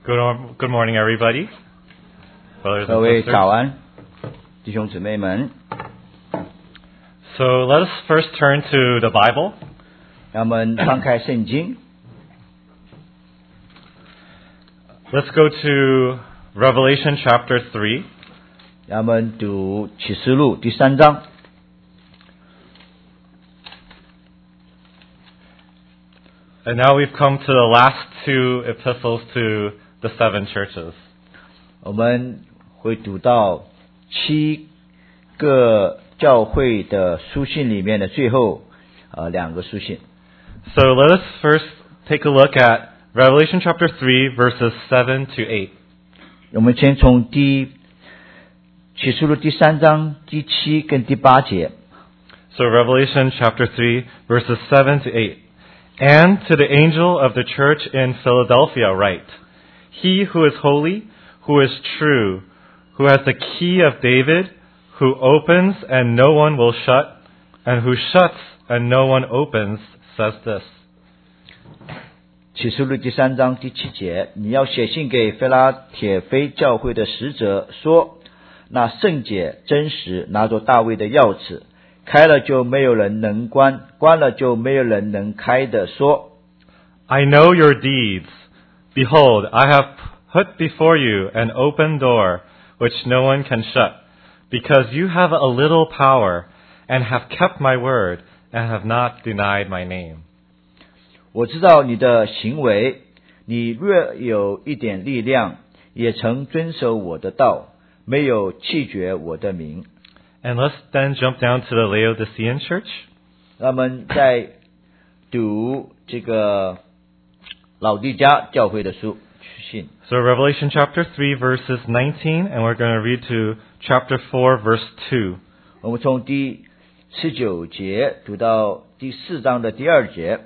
Good morning, everybody. Brothers 各 and 位 sisters. 早安，弟兄姊妹们。 So let us first turn to the Bible. 让我们翻开圣经， Let's go to Revelation chapter 3. 让我们读启示录第3章。 And now we've come to the last two epistles to the seven churches. 我们会读到7个教会的书信里面的最后2个书信。 So let us first take a look at Revelation chapter 3, verses 7 to 8. 我们先从启示录第3章第7跟第8节。 So Revelation chapter 3, verses 7 to 8. And to the angel of the church in Philadelphia write, He who is holy, who is true, who has the key of David, who opens and no one will shut, and who shuts and no one opens, says this. 启示录第3章第7节，你要写信给腓拉铁非教会的使者说，那圣洁真实拿着大卫的钥匙，开了就没有人能关，关了就没有人能开的说。 I know your deeds. Behold, I have put before you an open door, which no one can shut, because you have a little power, and have kept my word, and have not denied my name. 我知道你的行为，你略有一点力量，也曾遵守我的道，没有弃绝我的名。 And let's then jump down to the Laodicean church. 那么在读这个老地家教会的书信。 So Revelation chapter 3, verses 19, and we're going to read to chapter 4, verse 2. 我们从第19节读到第4章的第2节。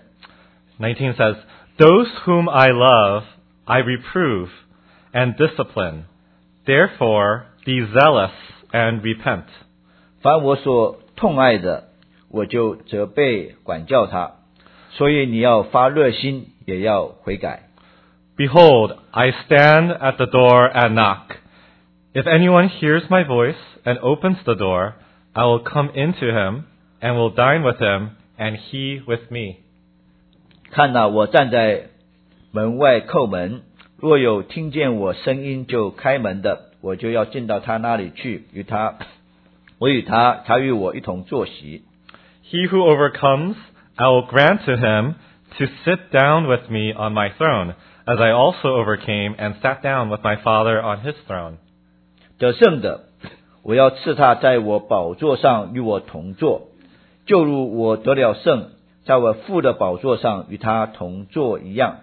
19 says, Those whom I love, I reprove and discipline. Therefore, be zealous and repent. 凡我所痛爱的，我就责备管教他。所以你要发热心，也要悔改。 Behold, I stand at the door and knock. If anyone hears my voice and opens the door, I will come into him and will dine with him, and he with me. 看哪，我站在门外叩门，若有听见我声音就开门的，我就要进到他那里去，我与他，他与我一同坐席。 He who overcomes, I will grant to him to sit down with me on my throne, as I also overcame and sat down with my Father on his throne. 得胜的，我要赐他在我宝座上与我同坐，就如我得了胜，在我父的宝座上与他同坐一样。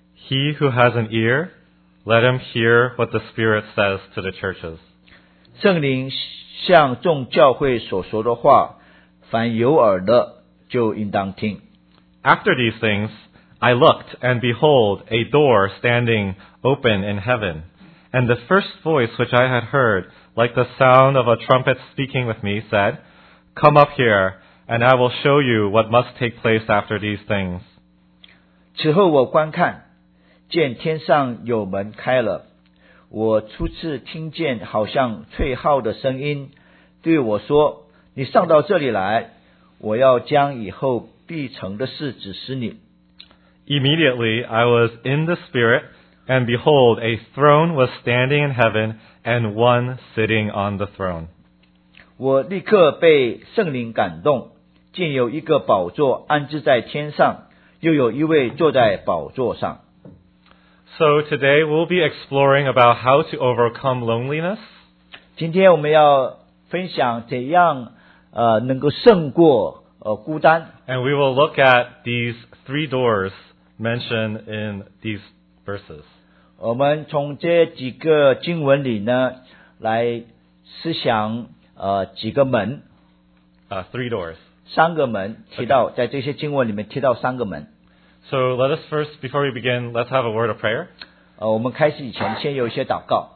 He who has an ear, let him hear what the Spirit says to the churches. 圣灵向众教会所说的话，凡有耳的就应当听。 After these things, I looked, and behold, a door standing open in heaven. And the first voice which I had heard, like the sound of a trumpet speaking with me, said, Come up here, and I will show you what must take place after these things. 此后我观看，见天上有门开了，我初次听见好像吹号的声音，对我说：“你上到这里来，我要将以后必成的事指示你。” Immediately I was in the Spirit, and behold, a throne was standing in heaven, and one sitting on the throne. 我立刻被圣灵感动，见有一个宝座安置在天上，又有一位坐在宝座上。 So today we'll be exploring about how to overcome loneliness. 今天我们要分享怎样能够胜过孤单。 And we will look at these three doors mentioned in these verses. 我们从这几个经文里呢，来思想几个门， Three doors. 3个门提到，在这些经文里面提到3个门。 So let us first, before we begin, let's have a word of prayer. 我们开始以前先有一些祷告。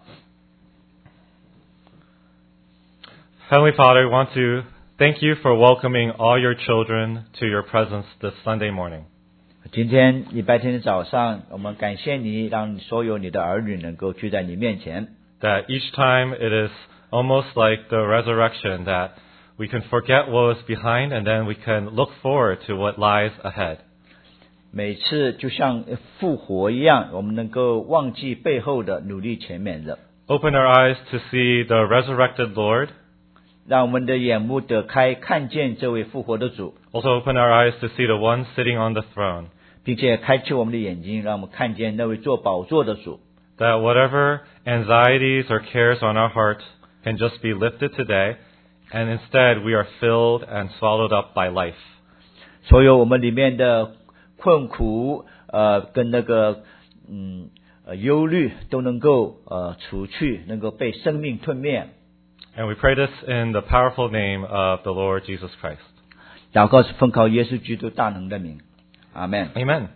Heavenly Father, we want to thank you for welcoming all your children to your presence this Sunday morning. 今天礼拜天的早上，我们感谢你，让所有你的儿女能够聚在你面前。 That each time it is almost like the resurrection, that we can forget what was behind and then we can look forward to what lies ahead. 每次就像复活一样，我们能够忘记背后的，努力前面的。 Open our eyes to see the resurrected Lord. 让我们的眼目得开，看见这位复活的主。 Also open our eyes to see the one sitting on the throne. 并且开启我们的眼睛，让我们看见那位坐宝座的主。 That whatever anxieties or cares on our heart can just be lifted today, and instead we are filled and swallowed up by life. 所有我们里面的困苦，跟那个忧虑都能够除去，能够被生命吞灭。 And we pray this in the powerful name of the Lord Jesus Christ. 祷告是奉靠耶稣基督大能的名。Amen. Amen.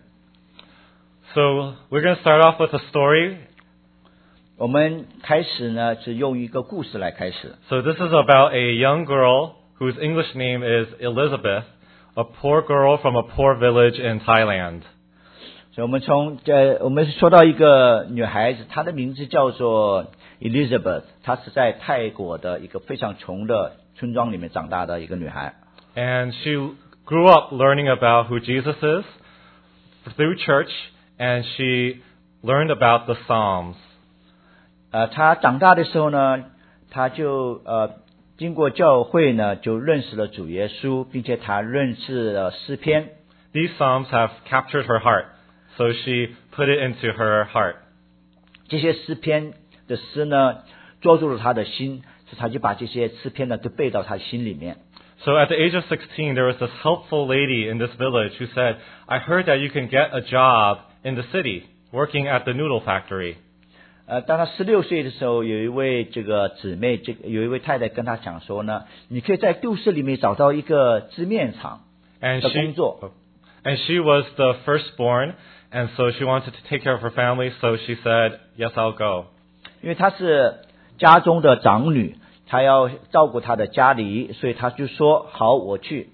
So we're going to start off with a story. 我们开始呢，是用一个故事来开始。 So this is about a young girl whose English name is Elizabeth, a poor girl from a poor village in Thailand. 所以我们说到一个女孩子，她的名字叫做 Elizabeth， 她是在泰国的一个非常穷的村庄里面长大的一个女孩。 And she grew up learning about who Jesus is through church, and she learned about the Psalms. 她长大的时候呢，她就经过教会呢，就认识了主耶稣，并且她认识了诗篇。 These Psalms have captured her heart, so she put it into her heart. 这些诗篇的诗呢，捉住了她的心，所以她就把这些诗篇呢都背到她心里面。 So at the age of 16, there was this helpful lady in this village who said, I heard that you can get a job in the city, working at the noodle factory. 当她16岁的时候，有一位这个姊妹，有一位太太跟她讲说呢，你可以在都市里面找到一个织面厂的工作。 And she was the firstborn, and so she wanted to take care of her family, so she said, yes, I'll go. 因为她是家中的长女，她要照顾她的家里，所以她就说好，我去。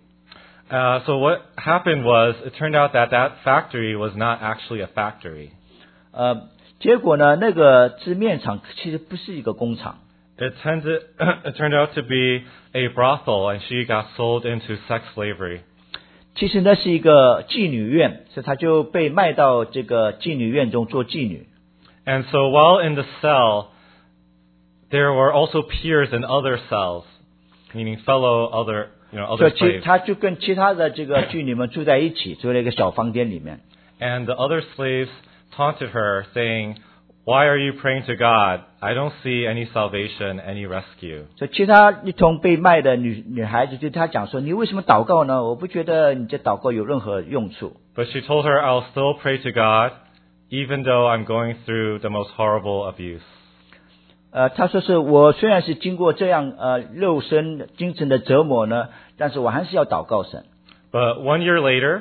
So what happened was, it turned out that that factory was not actually a factory. 结果呢，那个织面厂其实不是一个工厂。 It turned out to be a brothel, and she got sold into sex slavery. 其实那是一个妓女院，所以她就被卖到这个妓女院中做妓女。 And so while in the cell, there were also peers in other cells, meaning fellow other slaves. 她就跟其他的这个妓女们住在一起，住在一个小房间里面。 And the other slaves taunted her, saying, Why are you praying to God? I don't see any salvation, any rescue. 所以其他一同被卖的女孩子对她讲说，你为什么祷告呢？我不觉得你这祷告有任何用处。 But she told her, I'll still pray to God, even though I'm going through the most horrible abuse. 她说是我虽然是经过这样肉身精神的折磨呢，但是我还是要祷告神。 But 1 year later,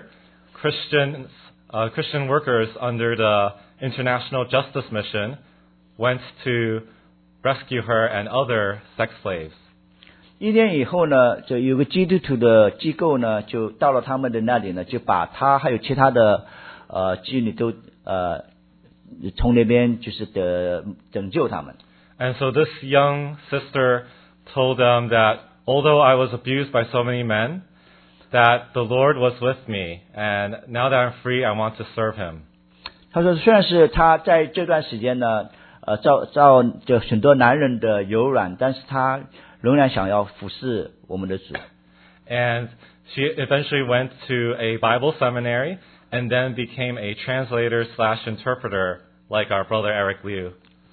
Christian workers under the International Justice Mission went to rescue her and other sex slaves. 1年以后呢，就有个基督徒的机构呢，就到了他们的那里呢，就把他还有其他的妓女都从那边就是拯救他们。 And so this young sister told them that although I was abused by so many men, that the Lord was with me, and now that I'm free, I want to serve Him. 他说，虽然是他在这段时间呢，遭就很多男人的柔软，但是他仍然想要服侍我们的主。 And she eventually went to a Bible seminary and then became a translator/interpreter like our brother Eric Liu.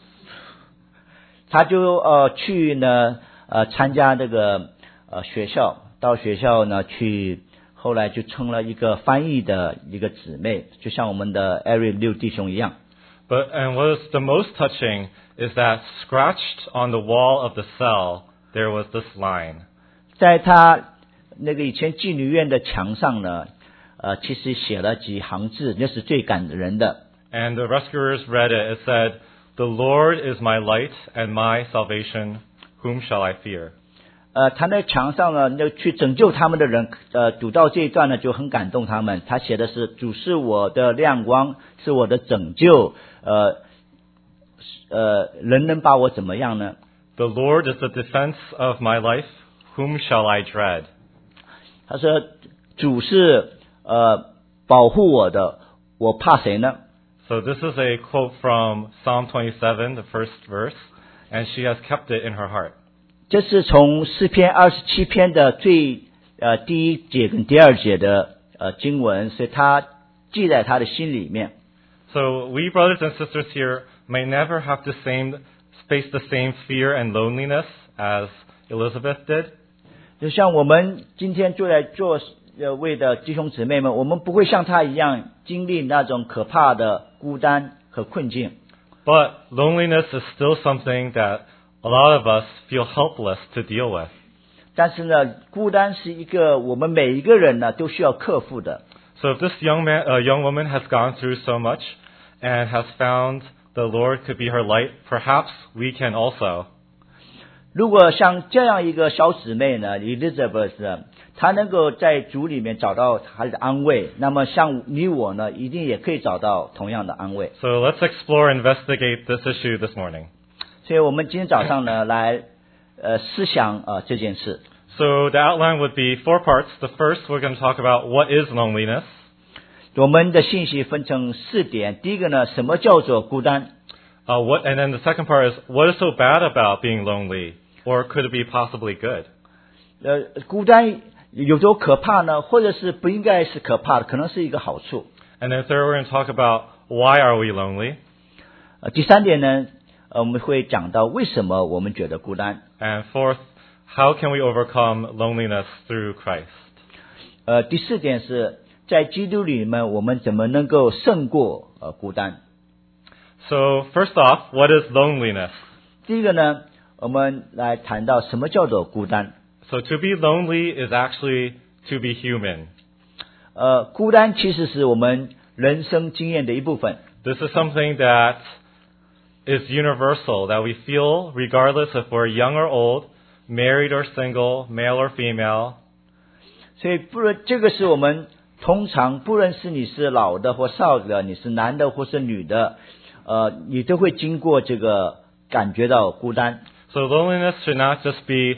他就去呢参加这个学校，到学校呢去，后来就成了一个翻译的一个姊妹，就像我们的 Eric Liu 弟兄一样。 And what was the most touching is that scratched on the wall of the cell there was this line. 在他那个以前妓女院的墙上呢，其实写了几行字，那是最感人的。 And the rescuers read it. It said, "The Lord is my light and my salvation. Whom shall I fear?" 他在墙上呢，那去拯救他们的人，读到这一段呢，就很感动他们。他写的是：主是我的亮光，是我的拯救。人能把我怎么样呢？ The Lord is the defense of my life. Whom shall I dread? 他说：主是保护我的，我怕谁呢？ So this is a quote from Psalm 27, the first verse, and she has kept it in her heart. 这是从诗篇27篇的第一节跟第二节的经文，所以他记在他的心里面。 So we brothers and sisters here may never have face the same fear and loneliness as Elizabeth did. 就像我们今天就在座位的弟兄姊妹们，我们不会像他一样经历那种可怕的孤单和困境。 But loneliness is still something that a lot of us feel helpless to deal with. 但是呢，孤单是一个我们每一个人呢都需要克服的。 So if this young woman has gone through so much and has found the Lord could be her light, perhaps we can also. 如果像这样一个小姊妹呢 ，Elizabeth， 她能够在主里面找到她的安慰，那么像你我呢，一定也可以找到同样的安慰。 So let's explore and investigate this issue this morning. 所以我们今天早上呢，来思想这件事。 So the outline would be 4 parts. The first, we're going to talk about what is loneliness. 我们的信息分成4点。第一个呢，什么叫做孤单？ And then the second part is, what is so bad about being lonely? Or could it be possibly good? 孤单有多可怕呢？或者是不应该是可怕的，可能是一个好处。 And then third, we're going to talk about why are we lonely? 第3点呢，我们会讲到为什么我们觉得孤单。 And fourth, how can we overcome loneliness through Christ? 第4点是在基督里面，我们怎么能够胜过孤单？ So first off, what is loneliness? 第一个呢，我们来谈到什么叫做孤单。 So to be lonely is actually to be human. 孤单其实是我们人生经验的一部分。 This is something that is universal, that we feel regardless if we're young or old, married or single, male or female. 所以这个是我们通常不论是你是老的或少的，你是男的或是女的，你都会经过这个感觉到孤单。 So loneliness should not just be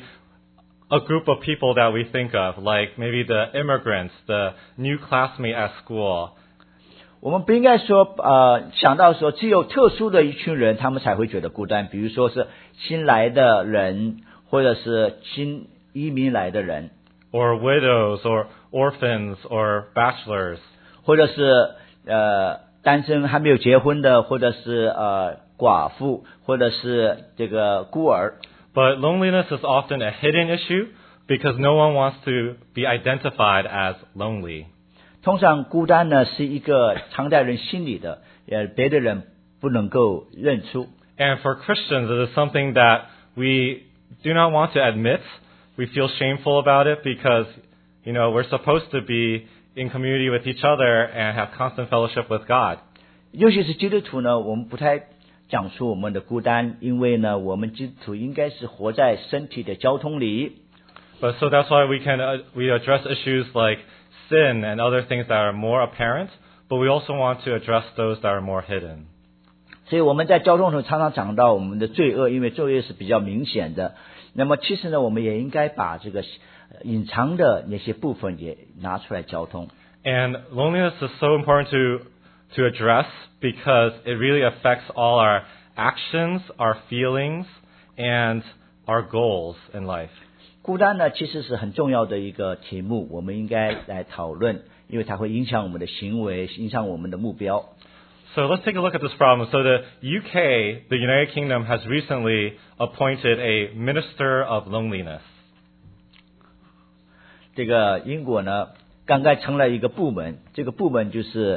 a group of people that we think of, like maybe the immigrants, the new classmate at school. 我们不应该说想到说只有特殊的一群人他们才会觉得孤单，比如说是新来的人，或者是新移民来的人， Or widows, or orphans, or bachelors. 或者是单身还没有结婚的，或者是寡妇，或者是这个孤儿。 But loneliness is often a hidden issue because no one wants to be identified as lonely. 通常孤单呢是一个藏在人心里的，别的人不能够认出。 And for Christians, it is something that we do not want to admit. We feel shameful about it because, we're supposed to be in community with each other and have constant fellowship with God. 尤其是基督徒呢，我们不太讲出我们的孤单，因为呢，我们基督徒应该是活在身体的交通里。 But so that's why we address issues like sin and other things that are more apparent, but we also want to address those that are more hidden. 所以我们在交通中常常讲到我们的罪恶，因为罪恶是比较明显的。那么其实呢，我们也应该把这个隐藏的那些部分也拿出来交通。 And loneliness is so important to address because it really affects all our actions, our feelings, and our goals in life. 孤单呢，其实是很重要的一个题目，我们应该来讨论，因为它会影响我们的行为，影响我们的目标。 So let's take a look at this problem. So the UK, the United Kingdom, has recently appointed a minister of loneliness. 这个英国呢，刚刚成了一个部门，这个部门就是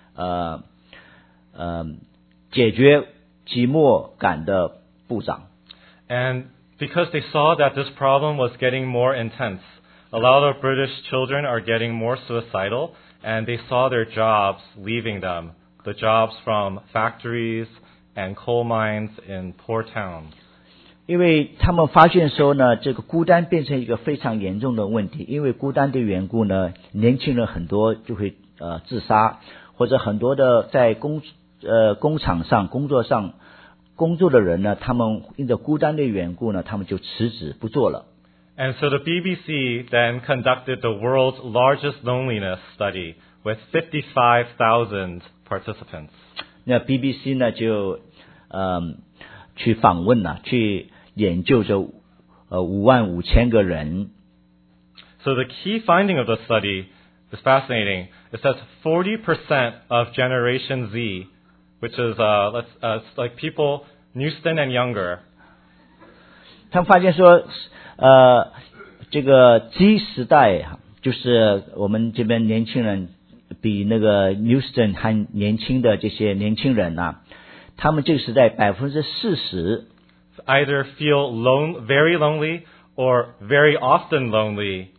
解决寂寞感的部长。 And because they saw that this problem was getting more intense, a lot of British children are getting more suicidal, and they saw their jobs leaving them, the jobs from factories and coal mines in poor towns. 因为他们发现说呢，这个孤单变成一个非常严重的问题，因为孤单的缘故呢，年轻人很多就会自杀，或者很多的在工厂上工作上工作的人呢，他们因着孤单的缘故呢，他们就辞职不做了。 And so the BBC then conducted the world's largest loneliness study with 55,000 participants. 那 BBC 呢就去访问了，去研究这55,000个人。 So the key finding of the study is fascinating. It says 40% of Generation Z, which is like people Houston and younger. 他们发现说，这个 Z 时代就是我们这边年轻人比那个 Houston 还年轻的这些年轻人啊，他们这个时代40%。 Either feel very lonely or very often lonely.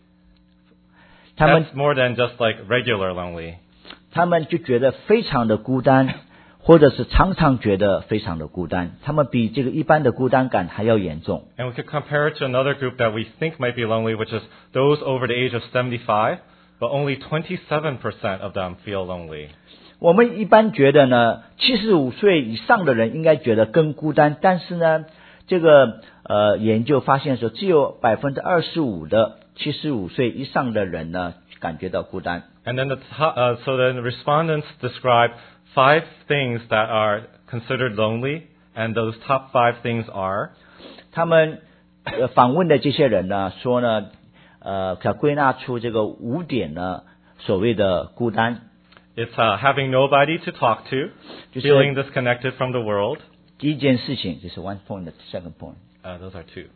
That's more than just like regular lonely. 他们就觉得非常的孤单，或者是常常觉得非常的孤单，他们比这个一般的孤单感还要严重。 And we could compare it to another group that we think might be lonely, which is those over the age of 75, but only 27% of them feel lonely. 我们一般觉得呢，75岁以上的人应该觉得更孤单，但是呢，这个研究发现说，只有25%的75岁以上的人呢感觉到孤单。 And then so then the respondents describe 5 things that are considered lonely, and those top 5 things are. 他们访问的这些人呢说呢，可归纳出这个5点呢，所谓的孤单。 It's having nobody to talk to, feeling disconnected from the world. 第一件事情就是 one point, the second point. Those are 2.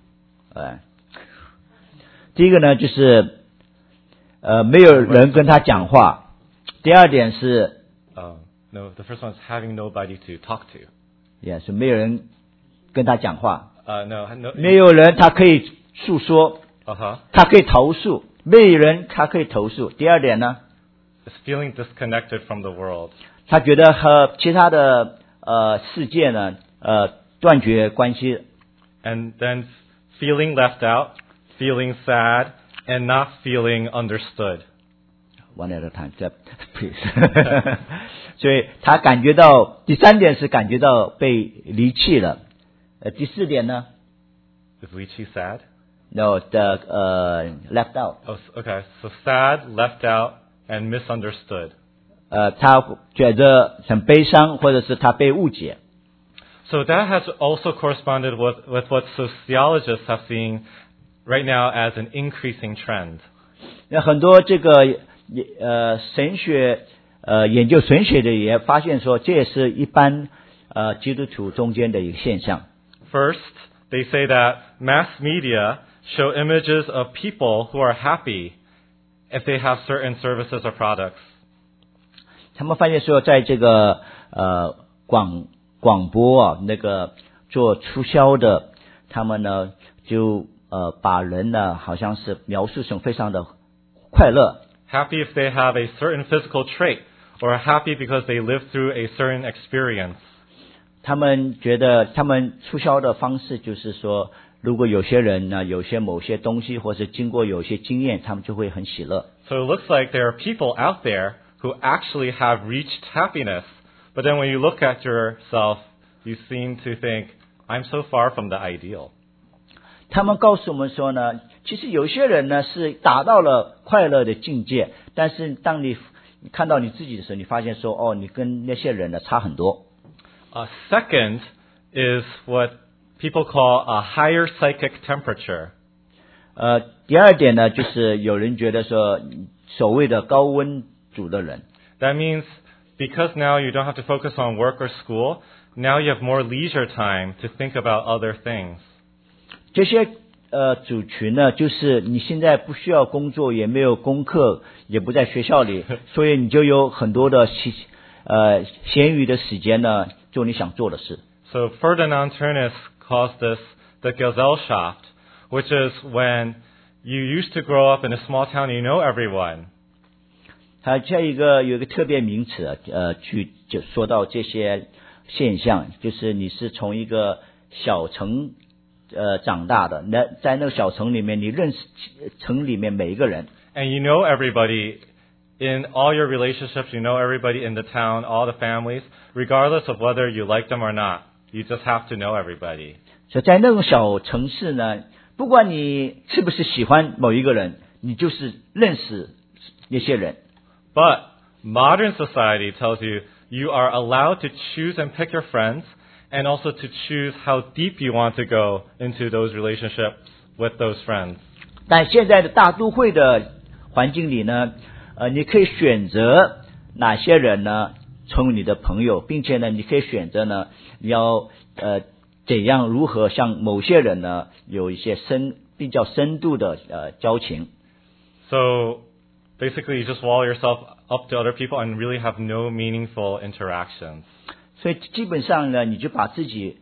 第一个呢就是没有人跟他讲话。第二点是 no, the first one is having nobody to talk to. Yeah, 是没有人跟他讲话。 No, 没有人他可以诉说。他可以投诉，没有人他可以投诉。第二点呢 is feeling disconnected from the world. 他觉得和其他的世界呢断绝关系。 And then feeling left out, feeling sad, and not feeling understood. One at a time, please. 所以他感觉到，第三点是感觉到被离弃了。第四点呢 Is Lychee sad? No, left out. Oh, okay. So sad, left out, and misunderstood. 他觉得很悲伤，或者是他被误解。 So that has also corresponded with what sociologists have seen right now as an increasing trend. 那很多这个神学研究神学的也发现说，这也是一般基督徒中间的一个现象。 First, they say that mass media show images of people who are happy if they have certain services or products. 他们发现说，在这个广播那个做促销的，他们呢就把人呢好像是描述成非常的快乐。 Happy if they have a certain physical trait, or happy because they live through a certain experience. 他们觉得他们促销的方式就是说，如果有些人呢有些某些东西，或是经过有些经验，他们就会很喜乐。 So it looks like there are people out there who actually have reached happiness, but then when you look at yourself, you seem to think, I'm so far from the ideal. 他们告诉我们说呢，其实有些人呢是达到了快乐的境界，但是当你看到你自己的时候，你发现说，你跟那些人呢差很多。 Second is what people call a higher psychic temperature. 第二点呢，就是有人觉得说，所谓的高温主的人。 That means because now you don't have to focus on work or school, now you have more leisure time to think about other things. 这些组群呢，就是你现在不需要工作，也没有功课，也不在学校里，所以你就有很多的闲余的时间呢，做你想做的事。 So Ferdinand Tönnies calls this the Gesellschaft, which is when you used to grow up in a small town, you know everyone. 它有一个特别名词就说到这些现象，就是你是从一个小城长大的，在那个小城里面，你认识城里面每一个人。 And you know everybody in all your relationships. You know everybody in the town, all the families, regardless of whether you like them or not. You just have to know everybody. 所以在那种小城市呢，不管你是不是喜欢某一个人，你就是认识那些人。 But modern society tells you you are allowed to choose and pick your friends, and also to choose how deep you want to go into those relationships with those friends. 但现在的大都会的环境里呢，你可以选择哪些人呢成为你的朋友，并且呢，你可以选择呢，你要怎样如何向某些人呢有一些比较深度的交情。 So basically, you just wall yourself up to other people and really have no meaningful interactions. 所以基本上呢，你就把自己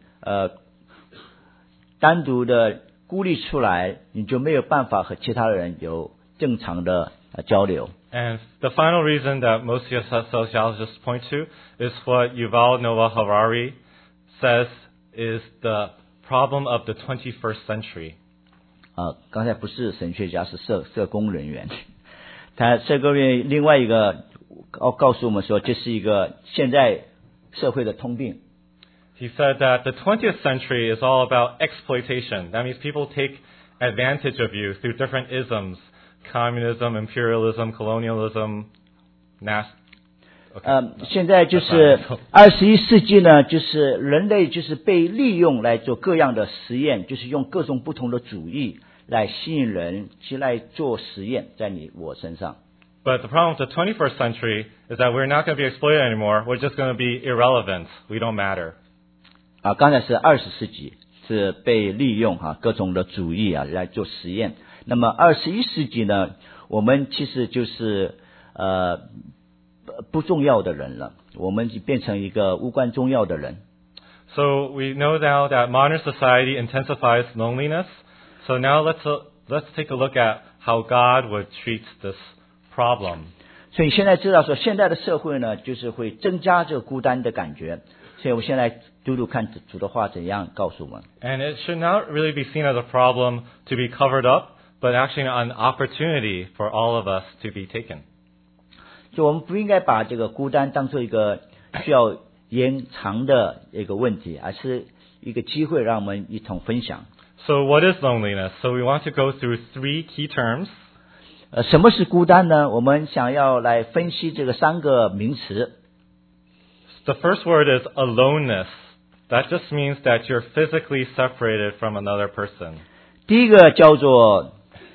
单独的孤立出来，你就没有办法和其他人有正常的交流。 And the final reason that most sociologists point to is what Yuval Noah Harari says is the problem of the 21st century. 刚才不是神学家，是社工人员。他社工人员另外一个告诉我们说，这是一个现在社会的通病。 He said that the 20th century is all about exploitation. That means people take advantage of you through different isms, communism, imperialism, colonialism, 现在就是21世纪呢，就是人类就是被利用来做各样的实验，就是用各种不同的主义来吸引人去来做实验，在你我身上。 But the problem with the 21st century is that we're not going to be exploited anymore. We're just going to be irrelevant. We don't matter. 刚才是20世纪是被利用各种的主义来做实验。那么21世纪呢，我们其实就是不重要的人了，我们变成一个无关重要的人。 So we know now that modern society intensifies loneliness. So now let's take a look at how God would treat this problem. 所以现在知道说，现在的社会呢，就是会增加这个孤单的感觉。所以我现在读读看主的话怎样告诉我们。 And it should not really be seen as a problem to be covered up, but actually an opportunity for all of us to be taken. 所以我们不应该把这个孤单当做一个需要延长的一个问题，而是一个机会让我们一同分享。 So what is loneliness? So we want to go through 3 key terms. 什么是孤单呢？我们想要来分析这个3个名词。 The first word is aloneness. That just means that you're physically separated from another person. 第一个叫做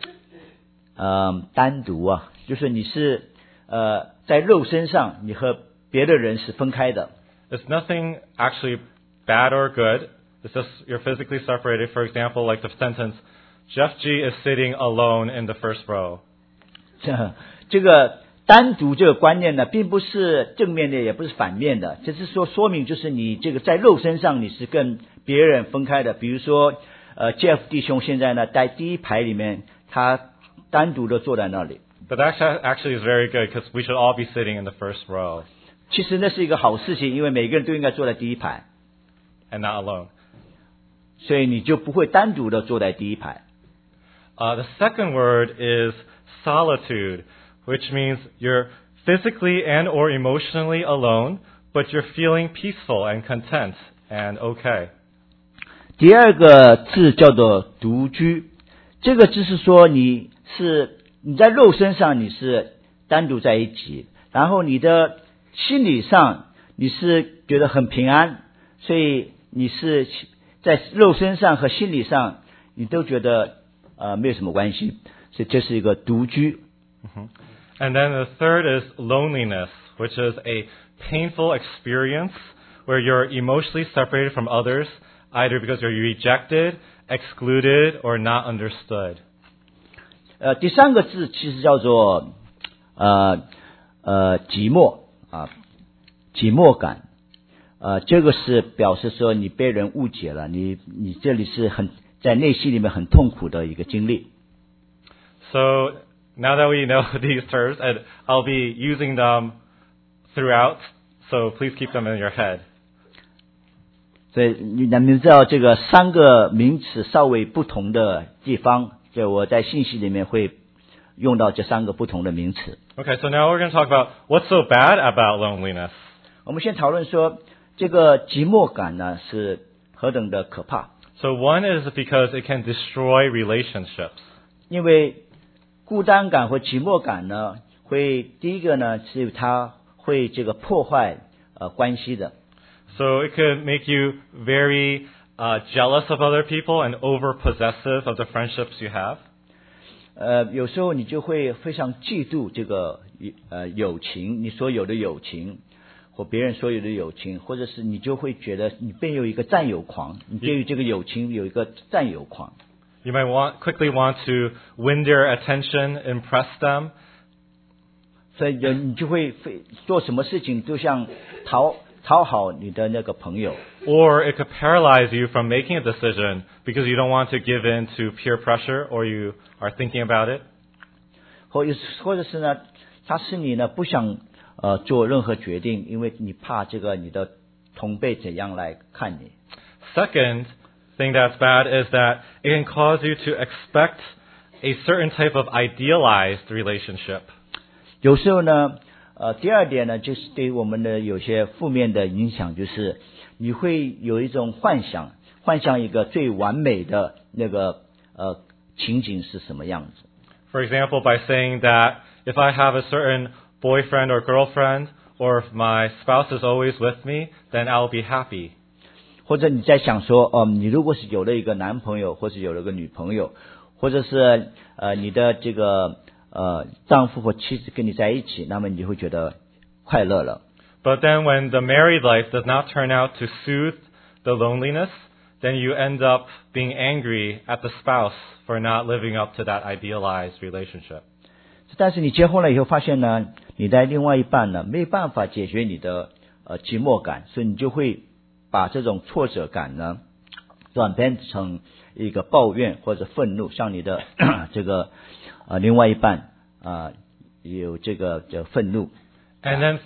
单独就是你是在肉身上你和别的人是分开的。 It's nothing actually bad or good. It's just you're physically separated. For example, like the sentence, Jeff G is sitting alone in the first row. 这个单独这个观念呢，并不是正面的，也不是反面的，只是说明就是你这个在肉身上你是跟别人分开的。比如说Jeff 弟兄现在呢在第一排里面，他单独的坐在那里。 But that actually is very good because we should all be sitting in the first row. 其实那是一个好事情，因为每个人都应该坐在第一排。 And not alone. 所以你就不会单独的坐在第一排。 The second word is solitude, which means you're physically and or emotionally alone, but you're feeling peaceful and content and okay. 第二个字叫做独居，这个就是说你在肉身上你是单独在一起，然后你的心理上你是觉得很平安，所以你是在肉身上和心理上你都觉得没有什么关系，所以这是一个独居。 And then the third is loneliness, which is a painful experience where you're emotionally separated from others, either because you're rejected, excluded, or not understood. 第3个字其实叫做寂寞寂寞感。这个是表示说你被人误解了，你这里是在内心里面很痛苦的一个经历。 So now that we know these terms, and I'll be using them throughout, so please keep them in your head. 所以你们知道这个三个名词稍微不同的地方，就我在信息里面会用到这三个不同的名词。 Okay, so now we're going to talk about what's so bad about loneliness. 我们先讨论说这个寂寞感呢是何等的可怕。 So one is because it can destroy relationships. 因为孤单感和寂寞感呢，第一个呢是它会这个破坏关系的。 So it could make you very jealous of other people and over-possessive of the friendships you have. 有时候你就会非常嫉妒这个友情，你所有的友情或别人所有的友情，或者是你就会觉得你便有一个占有狂，你对于这个友情有一个占有狂。 You might quickly want to win their attention, impress them. 所以你就会做什么事情都像讨好你的那个朋友。 Or it could paralyze you from making a decision because you don't want to give in to peer pressure or you are thinking about it. 或者是呢，它使你呢不想做任何决定，因为你怕这个你的同辈怎样来看你。 Second thing that's bad is that it can cause you to expect a certain type of idealized relationship. 有时候呢，第二点呢，就是对我们的有些负面的影响，就是你会有一种幻想一个最完美的那个情景是什么样子。 For example, by saying that if I have a certain boyfriend or girlfriend, or if my spouse is always with me, then I'll be happy. 或者你在想说，你如果是有了一个男朋友，或是有了个女朋友，或者是你的这个丈夫或妻子跟你在一起，那么你就会觉得快乐了。 But then when the married life does not turn out to soothe the loneliness, then you end up being angry at the spouse for not living up to that idealized relationship. 但是你结婚了以后发现呢，你的另外一半呢没有办法解决你的寂寞感，所以你就会把这种挫折感呢转变成一个抱怨或者愤怒，向你的这个另外一半有这个愤怒。 And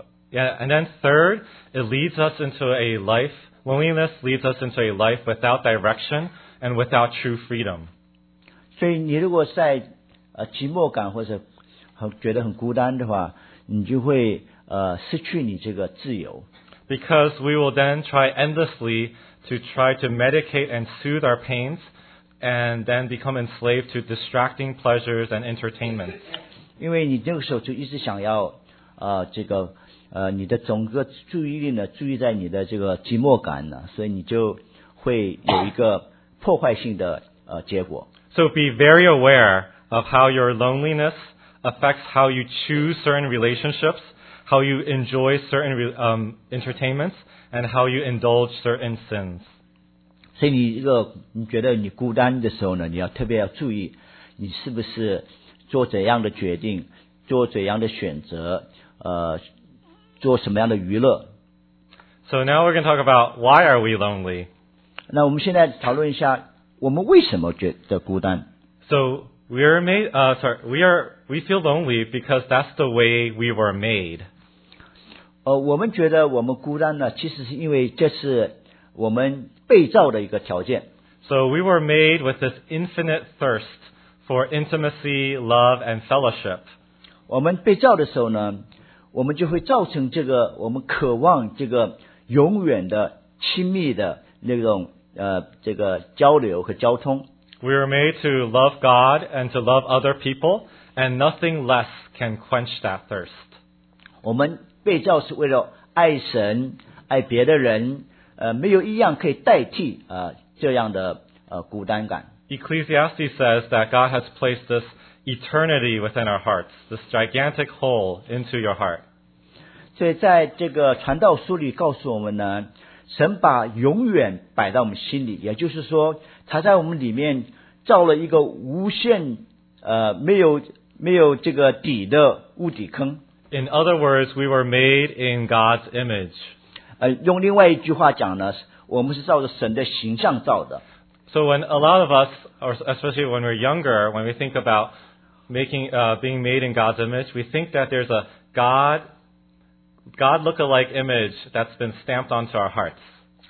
then third, it leads us into a life, loneliness leads us into a life without direction and without true freedom. 所以你如果在寂寞感或者觉得很孤单的话，你就会失去你这个自由。 Because we will then try endlessly to try to medicate and soothe our pains and then become enslaved to distracting pleasures and entertainment. 因为你这个时候就一直想要你的整个注意力呢注意在你的这个寂寞感呢，所以你就会有一个破坏性的结果。 So be very aware of how your loneliness affects how you choose certain relationships, how you enjoy certain entertainments, and how you indulge certain sins. 所以你觉得你孤单的时候呢，你要特别要注意，你是不是做怎样的决定，做怎样的选择，做什么样的娱乐。 So now we're going to talk about why are we lonely. 那我们现在讨论一下，我们为什么觉得孤单？ So we feel lonely because that's the way we were made. 我们觉得我们孤单呢，其实是因为这是我们被造的一个条件。 So we were made with this infinite thirst for intimacy, love, and fellowship. 我们被造的时候呢，我们就会造成这个我们渴望这个永远的亲密的那种这个交流和交通。 We were made to love God and to love other people, and nothing less can quench that thirst. 我们被造是为了爱神、爱别的人，没有一样可以代替这样的孤单感。 Ecclesiastes says that God has placed this eternity within our hearts, this gigantic hole into your heart. 所以在这个传道书里告诉我们呢，神把永远摆到我们心里，也就是说，他在我们里面造了一个无限没有这个底的无底坑。 In other words, we were made in God's image. 用另外一句话讲呢，我们是照着神的形象造的。 So when a lot of us, or especially when we're younger, when we think about being made in God's image, we think that there's a God look-alike image that's been stamped onto our hearts.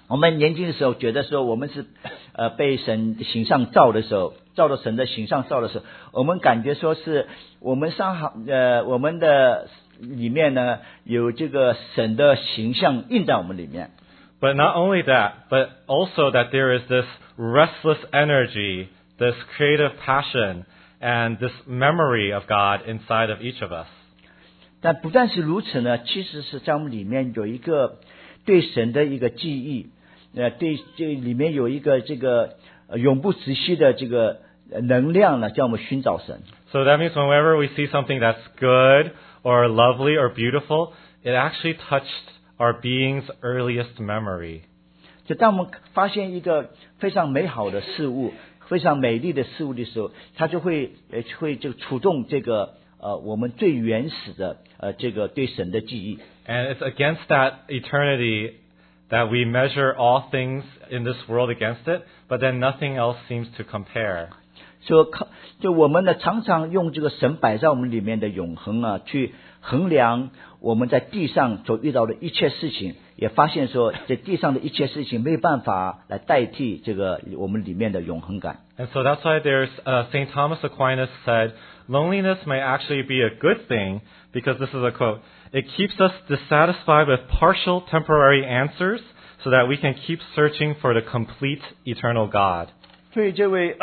我们年轻的时候觉得说我们是被神形象造的时候，照着神的形象造的时候，我们感觉说是我们我们的里面呢有这个神的形象印在我们里面。 But not only that, but also that there is this restless energy, this creative passion, and this memory of God inside of each of us. 但不但是如此呢，其实是在我们里面有一个对神的一个记忆，对这里面有一个这个永不止息的这个能量呢，叫我们寻找神。 So that means whenever we see something that's good or lovely or beautiful, it actually touched our being's earliest memory. 就当我们发现一个非常美好的事物、非常美丽的事物的时候，它就会就触动这个我们最原始的这个对神的记忆。 And it's against that eternity that we measure all things in this world against it, but then nothing else seems to compare. 所以就我们呢常常用这个神摆在我们里面的永恒啊，去衡量我们在地上所遇到的一切事情，也发现说在地上的一切事情没有办法来代替这个我们里面的永恒感。 And so that's why there's St. Thomas Aquinas said, loneliness may actually be a good thing, because this is a quote, it keeps us dissatisfied with partial temporary answers so that we can keep searching for the complete eternal God. 所以这位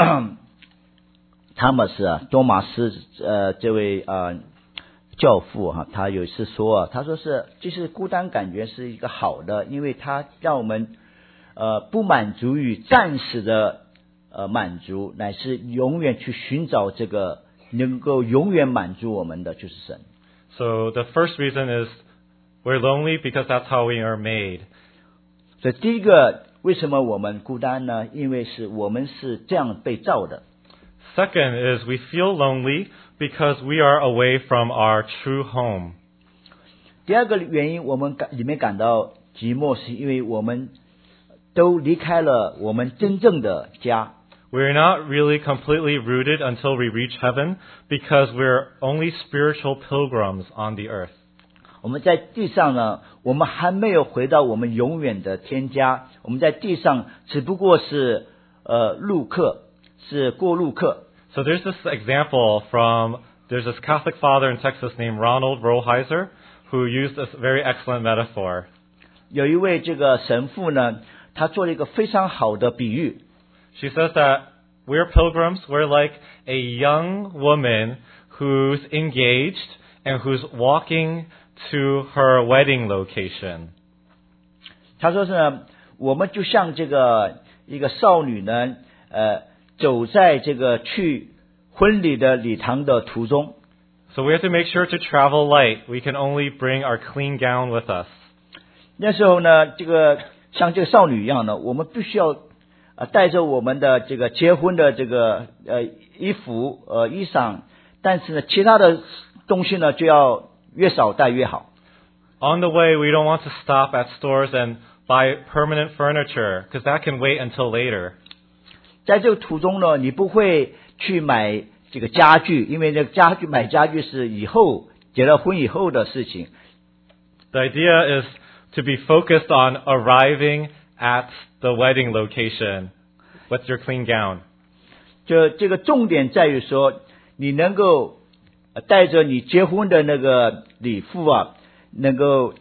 多马斯这位教父哈，他有一次说他说其实孤单感觉是一个好的，因为他让我们不满足于暂时的满足，乃是永远去寻找这个能够永远满足我们的就是神。 So the first reason is we're lonely because that's how we are made. 所以第一个，为什么我们孤单呢？因为我们是这样被造的。 Second is we feel lonely because we are away from our true home. 第二个原因，我们里面感到寂寞，是因为我们都离开了我们真正的家。 We're not really completely rooted until we reach heaven because we're only spiritual pilgrims on the earth. 我们在地上呢，我们还没有回到我们永远的天家，我们在地上只不过是路客，是过路客。 So there's this example there's this Catholic father in Texas named Ronald Rollheiser who used a very excellent metaphor. 有一位这个神父呢，他做了一个非常好的比喻。 She says that we're pilgrims, we're like a young woman who's engaged and who's walking to her wedding location. 他说是呢，我们就像这个一个少女呢，走在这个去婚礼的礼堂的途中。 So we have to make sure to travel light. We can only bring our clean gown with us. 那时候呢，像这个少女一样呢，我们必须要带着我们的这个结婚的这个衣服衣裳，但是呢，其他的东西呢就要越少带越好。 On the way, we don't want to stop at stores and buy permanent furniture because that can wait until later. 在这个途中呢，你不会去买这个家具，因为这个买家具是以后结了婚以后的事情。 The idea is to be focused on arriving at the wedding location with your clean gown. 这个重点在于说，你能够带着你结婚的那个礼服啊，能够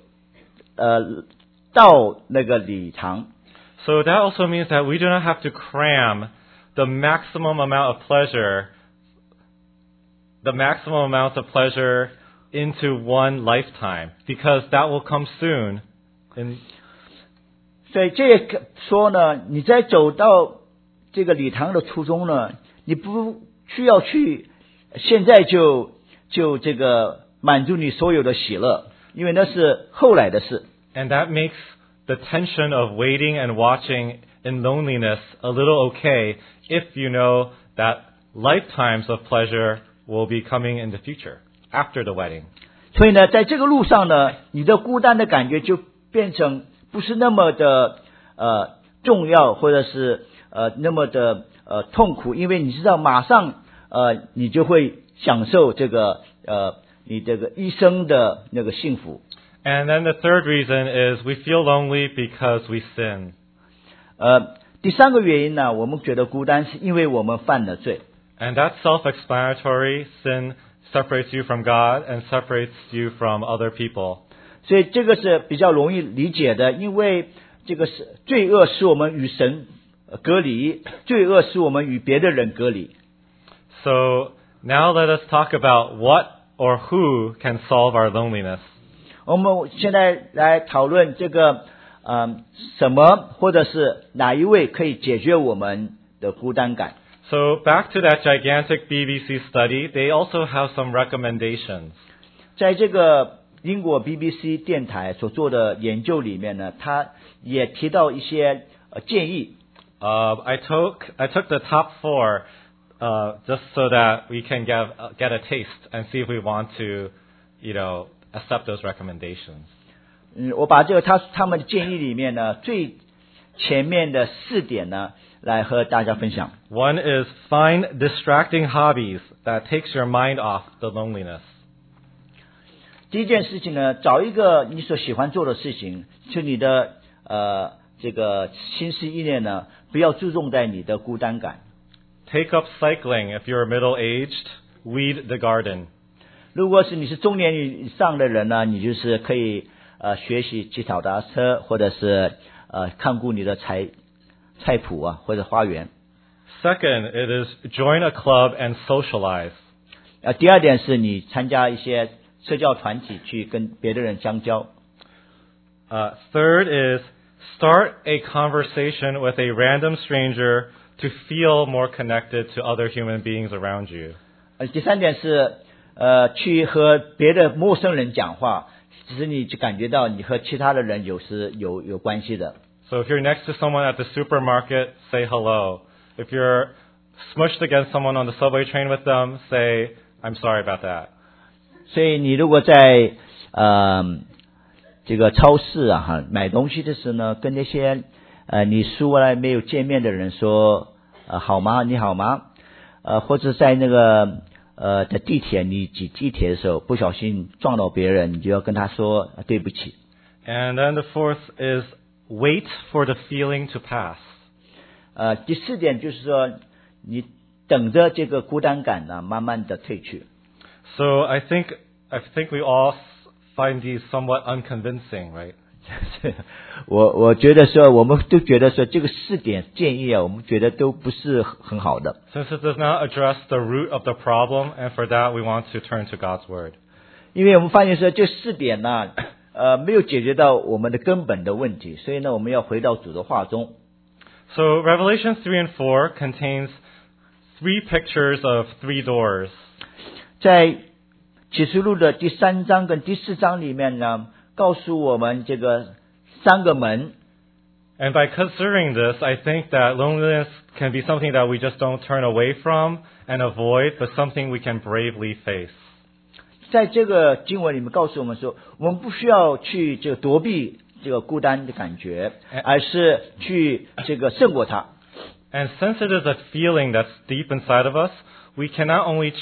到那个礼堂。 So that also means that we do not have to cram the maximum amount of pleasure into one lifetime, because that will come soon. 所以这也说呢，你在走到这个礼堂的途中呢，你不需要去现在就这个满足你所有的喜乐，因为那是后来的事。 And that makes the tension of waiting and watching in loneliness a little okay if you know that lifetimes of pleasure will be coming in the future after the wedding. 所以呢，在这个路上呢，你的孤单的感觉就变成不是那么的重要，或者是那么的痛苦，因为你知道马上你就会享受这个你这个一生的那个幸福。 And then the third reason is we feel lonely because we sin. 第三个原因呢，我们觉得孤单是因为我们犯了罪。 And that's self-explanatory. Sin separates you from God and separates you from other people. 所以这个是比较容易理解的，因为这个是罪恶使我们与神隔离，罪恶使我们与别的人隔离。 So now let us talk about what or who can solve our loneliness. 我们现在来讨论这个什么或者是哪一位可以解决我们的孤单感。 So back to that gigantic BBC study, they also have some recommendations. 在这个英国 BBC 电台所做的研究里面呢，他也提到一些建议。 I took the top 4 just so that we can get a taste and see if we want to, accept those recommendations. 我把这个他们的建议里面呢，最前面的4点呢，来和大家分享。 One is find distracting hobbies that takes your mind off the loneliness. 第一件事情呢，找一个你所喜欢做的事情，就你的这个心思意念呢，不要注重在你的孤单感。 Take up cycling if you're middle-aged. Weed the garden. 如果是你是中年以上的人呢，你就是可以学习骑脚踏车，或者是看顾你的菜圃啊，或者花园。 Second, it is join a club and socialize. 第二点是你参加一些社交团体，去跟别的人相交。 Third is start a conversation with a random stranger to feel more connected to other human beings around you. 第三点是去和别的陌生人讲话，使你就感觉到你和其他的人有关系的。 So if you're next to someone at the supermarket, say hello. If you're smushed against someone on the subway train with them, say, I'm sorry about that. 所以你如果在这个超市啊买东西的时候呢，跟那些你素来没有见面的人说好吗？你好吗？或者在那个的地铁，你挤地铁的时候不小心撞到别人，你就要跟他说对不起。 And then the fourth is wait for the feeling to pass. 第4点就是说，你等着这个孤单感呢，慢慢的退去。 So I think we all find these somewhat unconvincing, right? 我觉得说，我们都觉得说这个4点建议啊，我们觉得都不是很好的。 Since it does not address the root of the problem, and for that we want to turn to God's Word. 因为我们发现说这4点呢，没有解决到我们的根本的问题，所以呢，我们要回到主的话中。 So Revelation 3 and 4 contains 3 pictures of 3 doors. 在启示录的第3章跟第4章里面呢，告诉我们这个3个门。 And by considering this, I think that loneliness can be something that we just don't turn away from and avoid, but something we can bravely face. 在这个经文里面告诉我们说，我们不需要去这个躲避这个孤单的感觉，而是去这个胜过它。 And since it is a feeling that's deep inside of us, we cannot only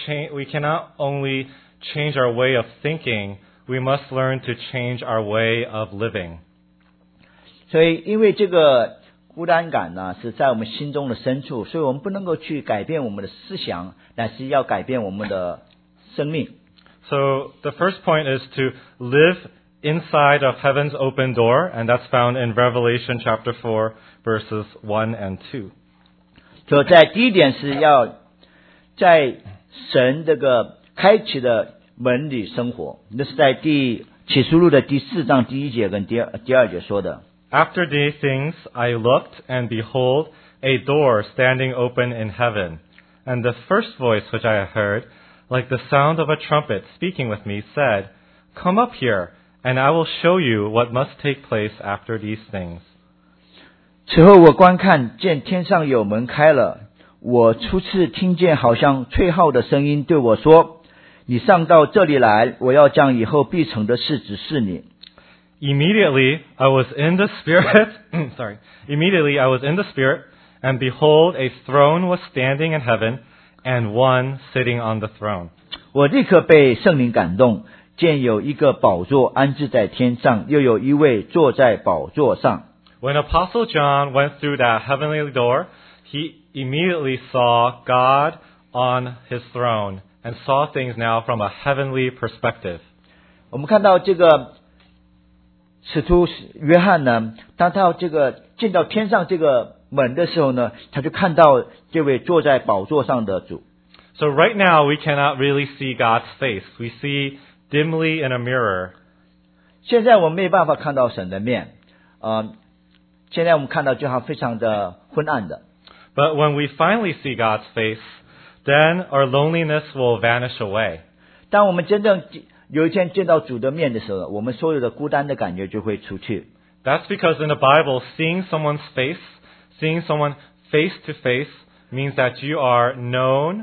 change our way of thinking, we must learn to change our way of living. 所以因为这个孤单感呢，是在我们心中的深处，所以我们不能够去改变我们的思想，乃是要改变我们的生命。 So the first point is to live inside of heaven's open door, and that's found in Revelation chapter 4, verses 1 and 2. 所以在第一点是要在神这个开启的门里生活，那是在启示录的第4章第1节跟第2节说的。 After these things I looked, and behold, a door standing open in heaven. And the first voice which I heard, like the sound of a trumpet speaking with me, said, Come up here, and I will show you what must take place after these things. 此后我观看，见天上有门开了，我初次听见好像吹号的声音对我说：“你上到这里来，我要将以后必成的事指示你。” Immediately I was in the Spirit, Immediately I was in the Spirit, and behold, a throne was standing in heaven, and one sitting on the throne. 我立刻被圣灵感动，见有一个宝座安置在天上，又有一位坐在宝座上。 When Apostle John went through that heavenly door, he immediately saw God on his throne and saw things now from a heavenly perspective. 我们看到这个使徒约翰呢，当他见到天上这个门的时候呢，他就看到这位坐在宝座上的主。 So right now we cannot really see God's face. We see dimly in a mirror. 现在我们没办法看到神的面，现在我们看到就好非常的昏暗的。 But when we finally see God's face, then our loneliness will vanish away. 当我们真正有一天见到主的面的时候，我们所有的孤单的感觉就会除去。 That's because in the Bible, seeing someone's face, seeing someone face to face, means that you know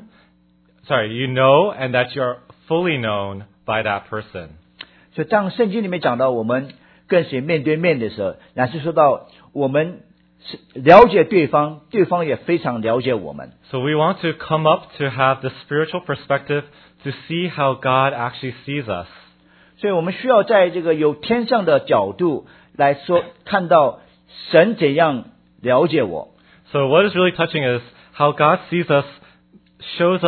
and that you are fully known by that person. 所以当圣经里面讲到我们跟谁面对面的时候，乃是说到我们了解对方，对方也非常了解我们。 So we want to come up to have the spiritual perspective to see how God actually sees us. 所以我们需要在这个有天上的角度来说，看到神怎样了解我。 So what is really touching is how God sees us shows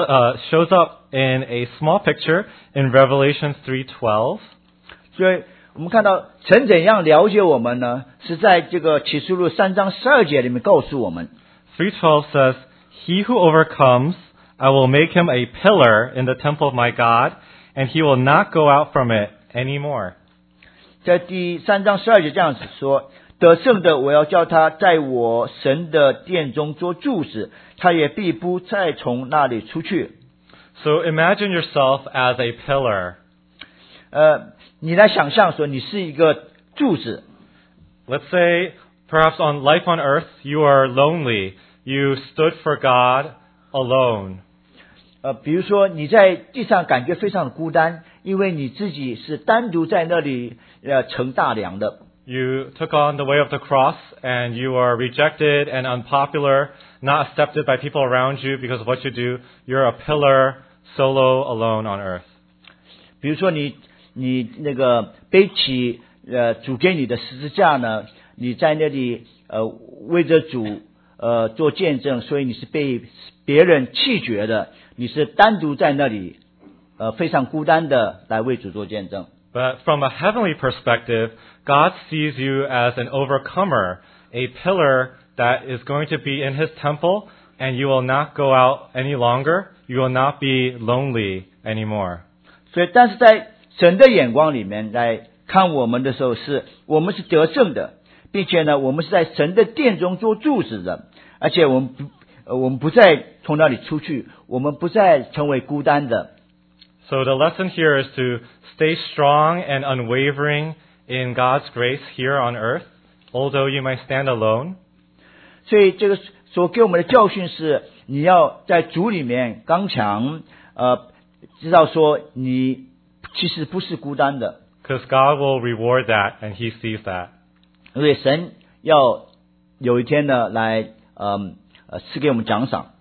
up in a small picture in Revelation 3:12. 所以我们看到神怎样了解我们呢？是在这个启示录3章12节里面告诉我们。 3:12 says, "He who overcomes, I will make him a pillar in the temple of my God, and he will not go out from it anymore." 在第3章12节这样子说：得胜的，我要叫他在我神的殿中做柱子，他也必不再从那里出去。 So imagine yourself as a pillar. 你来想象说你是一个柱子。 Let's say, perhaps on life on earth, you are lonely. You stood for God alone. 比如说你在地上感觉非常的孤单，因为你自己是单独在那里乘大梁的。 You took on the way of the cross, and you are rejected and unpopular, not accepted by people around you because of what you do. You're a pillar, solo, alone on earth. 比如说你那个背起主给你的十字架呢，你在那里为着主做见证，所以你是被别人弃绝的，你是单独在那里非常孤单的来为主做见证。 But from a heavenly perspective, God sees you as an overcomer, a pillar that is going to be in His temple, and you will not go out any longer. You will not be lonely anymore. 所以，但是在神的眼光里面来看我们的时候，我们是得胜的，并且呢，我们是在神的殿中做柱子的，而且我们不再从那里出去，我们不再成为孤单的。 So the lesson here is to stay strong and unwavering in God's grace here on earth, although you might stand alone. 所以这个所给我们的教训是，你要在主里面刚强，知道说你其实不是孤单的。 Because God will reward that, and He sees that. 因为神要有一天呢，来赐给我们奖赏。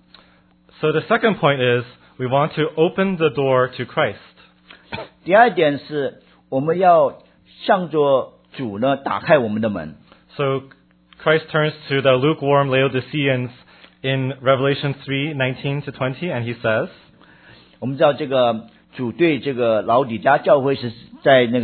So the second point is, we want to open the door to Christ. 第二点是，我们要向着主呢打开我们的门。 So Christ turns to the lukewarm Laodiceans in Revelation 3:19-20, and He says, 我们知道这个主对这个老底嘉教会是在那个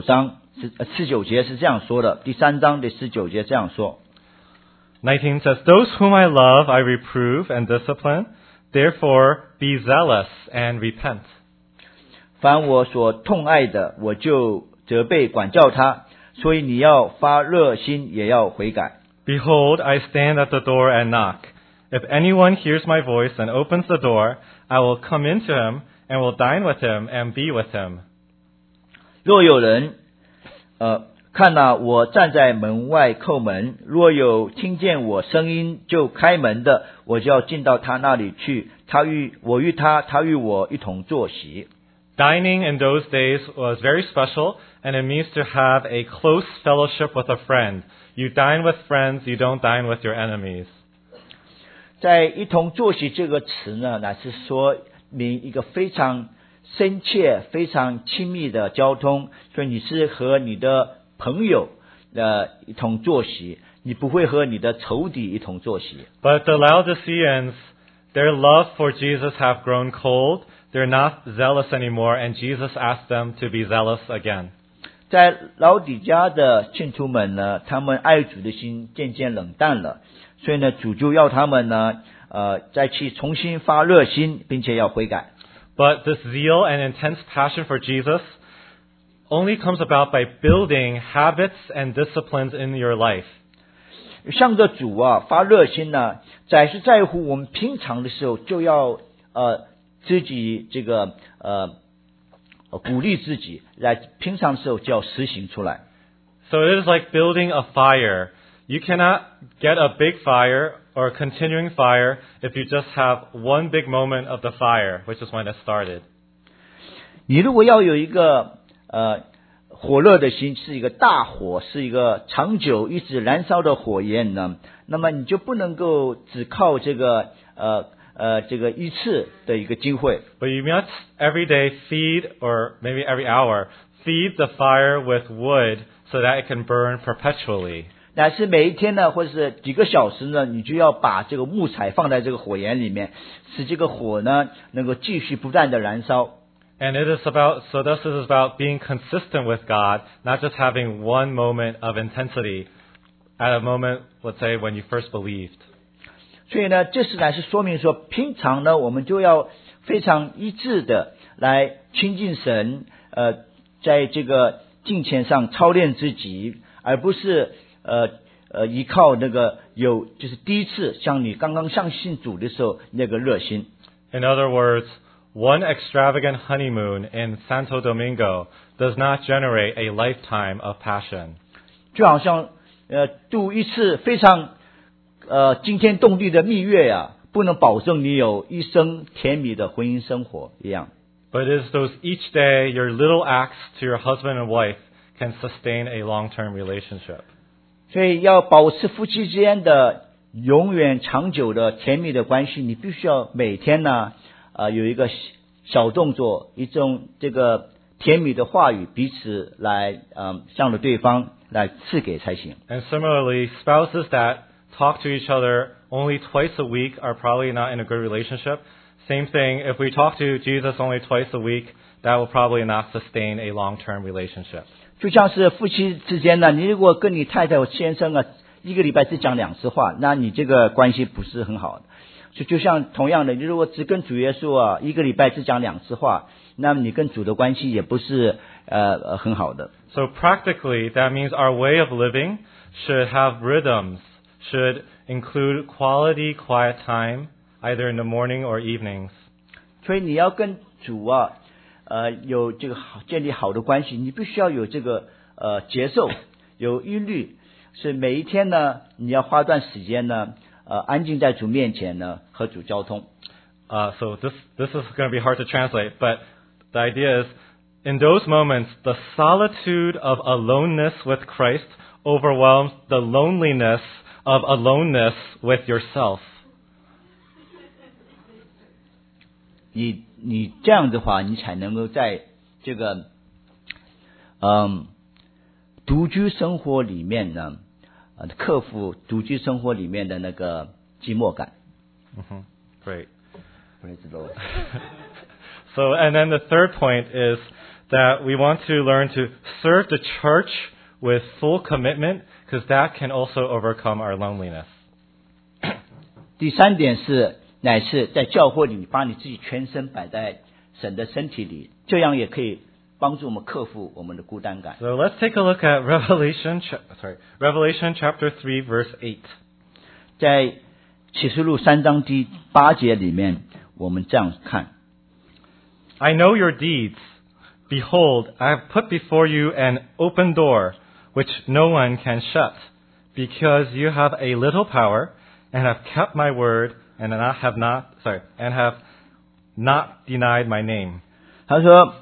19节是这样说的，第3章的19节这样说。 19 says, "Those whom I love I reprove and discipline, therefore be zealous and repent." 凡我所痛爱的，我就责备管教他，所以你要发热心，也要悔改。 Behold, I stand at the door and knock. If anyone hears my voice and opens the door, I will come into him and will dine with him and be with him. 若有人看哪，我站在门外叩门，若有听见我声音就开门的，我就要进到他那里去，我与他，他与我一同坐席。 Dining in those days was very special, and it means to have a close fellowship with a friend. You dine with friends, you don't dine with your enemies. 在一同坐席这个词呢，乃是说明一个非常深切、非常亲密的交通，所以你是和你的朋友一同坐席， 你不会和你的仇敌一同坐席。 But the Laodiceans, their love for Jesus have grown cold. They're not zealous anymore, and Jesus asked them to be zealous again. 在老底嘉的信徒们呢，他们爱主的心渐渐冷淡了，所以呢，主就要他们呢，再去重新发热心，并且要悔改。 But this zeal and intense passion for Jesus only comes about by building habits and disciplines in your life. 向着主啊发热心呢，是在乎我们平常的时候就要自己这个鼓励自己，在平常的时候就要实行出来。 So it is like building a fire. You cannot get a big fire or a continuing fire if you just have one big moment of the fire, which is when it started. 你如果要有一个火热的心，是一个大火，是一个长久一直燃烧的火焰呢，那么你就不能够只靠这个一次的一个机会。 But you must every day feed, or maybe every hour, feed the fire with wood so that it can burn perpetually. 乃是每一天呢，或者是几个小时呢，你就要把这个木材放在这个火焰里面，使这个火呢能够继续不断的燃烧。 And it is about, so this is about being consistent with God, not just having one moment of intensity at a moment, let's say, when you first believed. 所以呢，这是说明说，平常呢，我们就要非常一致的来亲近神，在这个敬虔上操练自己，而不是依靠那个就是第一次像你刚刚相信主的时候那个热心。 In other words, one extravagant honeymoon in Santo Domingo does not generate a lifetime of passion. 就好像度一次非常惊天动地的蜜月啊，不能保证你有一生甜蜜的婚姻生活一样。 But it is those each day, your little acts to your husband and wife can sustain a long-term relationship. 所以要保持夫妻之间的永远长久的甜蜜的关系，你必须要每天呢有一个小动作，一种这个甜蜜的话语，彼此来向着对方来赐给才行。 And similarly, spouses that talk to each other only twice a week are probably not in a good relationship. Same thing, if we talk to Jesus only twice a week, that will probably not sustain a long-term relationship. 就像是夫妻之间呢，你如果跟你太太或先生啊，一个礼拜只讲2次话，那你这个关系不是很好的。就像同样的，你如果只跟主耶稣啊，一个礼拜只讲2次话，那么你跟主的关系也不是很好的。 So practically, that means our way of living should have rhythms, should include quality quiet time, either in the morning or evenings. 所以你要跟主啊，有这个建立好的关系，你必须要有这个节奏，有规律，是每一天呢，你要花段时间呢，安静在主面前呢，和主交通。 So this is going to be hard to translate, but the idea is, in those moments, the solitude of aloneness with Christ overwhelms the loneliness of aloneness with yourself. 你这样的话，你才能够在这个独居生活里面呢，克服独居生活里面的那个寂寞感。 Great. Praise the Lord. So, and then the third point is that we want to learn to serve the church with full commitment, because that can also overcome our loneliness. 第3点乃是在教会里把你自己全身摆在神的身体里，这样也可以帮助我们克服我们的孤单感。 So let's take a look at Revelation chapter 3, verse 8. 在启示录3章第8节里面，我们这样看。 I know your deeds. Behold, I have put before you an open door, which no one can shut, because you have a little power, and have kept my word, and have not denied my name. 他说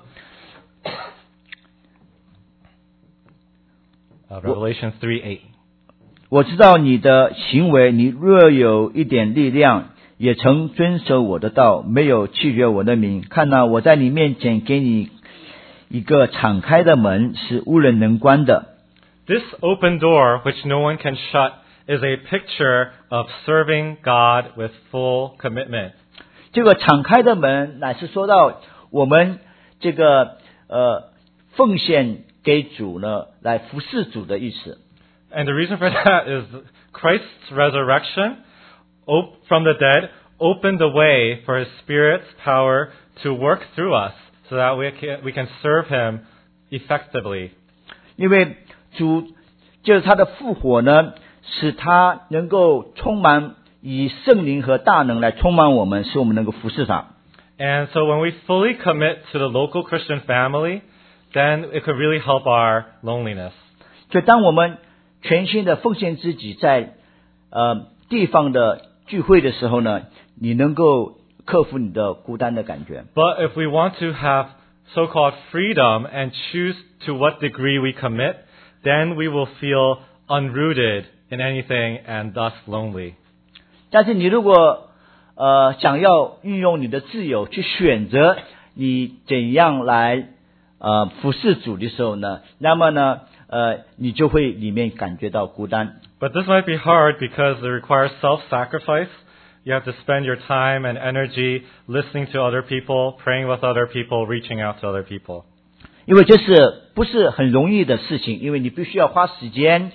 Revelation 3:8. 我知道你的行为，你若有一点力量，也曾遵守我的道，没有弃绝我的名。看哪，我在你面前给你一个敞开的门，是无人能关的。 This open door, which no one can shut, is a picture of serving God with full commitment. 这个敞开的门乃是说到我们这个奉献给主呢，来服侍主的意思。 And the reason for that is Christ's resurrection from the dead opened the way for His Spirit's power to work through us so that we can serve Him effectively. 因为主就是他的复活呢，使他能够充满以圣灵和大能来充满我们，使我们能够服侍他。 And so when we fully commit to the local Christian family, then it could really help our loneliness. 所以当我们全心的奉献自己在地方的聚会的时候呢，你能够克服你的孤单的感觉。 But if we want to have so-called freedom and choose to what degree we commit, then we will feel unrooted in anything and thus lonely. 但是你如果想要运用你的自由去选择你怎样来服侍主的时候呢，那么呢你就会里面感觉到孤单。 But this might be hard because it requires self-sacrifice. You have to spend your time and energy listening to other people, praying with other people, reaching out to other people. 因为这是不是很容易的事情，因为你必须要花时间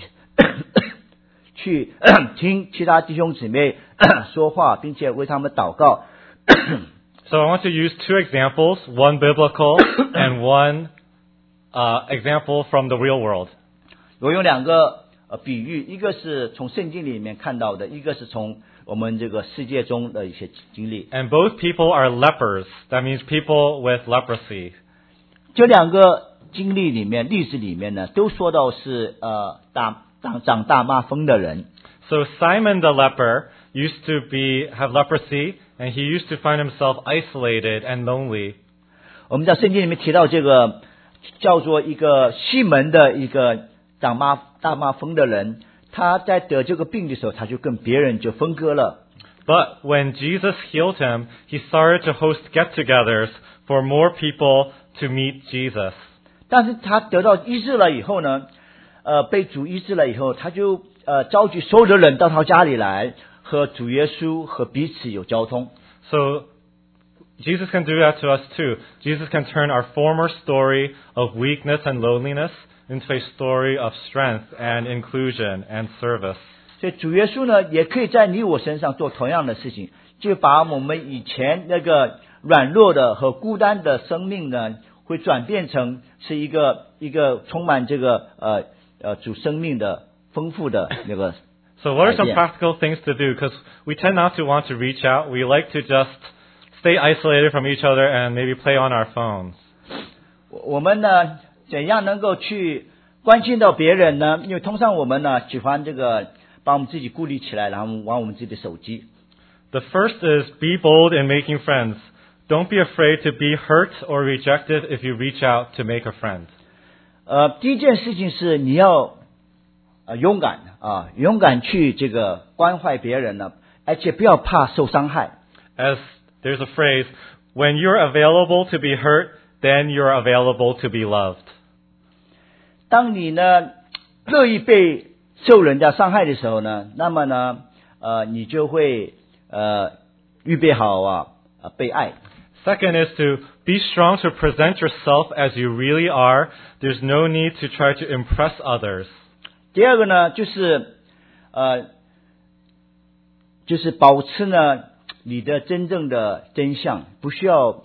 去听其他弟兄姊妹说话，并且为他们祷告。 So I want to use two examples, one biblical and one example from the real world. 我用两个比喻，一个是从圣经里面看到的，一个是从我们这个世界中的一些经历。 And both people are lepers. That means people with leprosy. 这两个经历里面，例子里面呢，都说到是长大麻风的人。 So Simon the leper used to have leprosy, and he used to find himself isolated and lonely. 我们在圣经里面提到这个叫做一个西门的一个大麻风的人，他在得这个病的时候，他就跟别人就分割了。 But when Jesus healed him, he started to host get-togethers for more people to meet Jesus. 但是他得到医治了以后呢，被主医治了以后，他就召集所有的人到他家里来，和主耶稣和彼此有交通。 So Jesus can do that to us too. Jesus can turn our former story of weakness and loneliness into a story of strength and inclusion and service. 所以主耶稣呢，也可以在你我身上做同样的事情，就把我们以前那个软弱的和孤单的生命呢，会转变成是一个充满这个主生命的丰富的那个。 So what are some practical things to do? Because we tend not to want to reach out. We like to just stay isolated from each other and maybe play on our phones. 我们呢，怎样能够去关心到别人呢？因为通常我们呢，喜欢这个把我们自己孤立起来，然后玩我们自己的手机。 The first is be bold in making friends. Don't be afraid to be hurt or rejected if you reach out to make a friend. 第一件事情是你要勇敢去这个关怀别人呢，而且不要怕受伤害。 As there's a phrase, when you're available to be hurt, then you're available to be loved. 当你呢乐意被受人家伤害的时候呢，那么呢你就会预备好被爱。 Second is to be strong to present yourself as you really are. There's no need to try to impress others. 第二个呢，就是保持呢你的真正的真相，不需要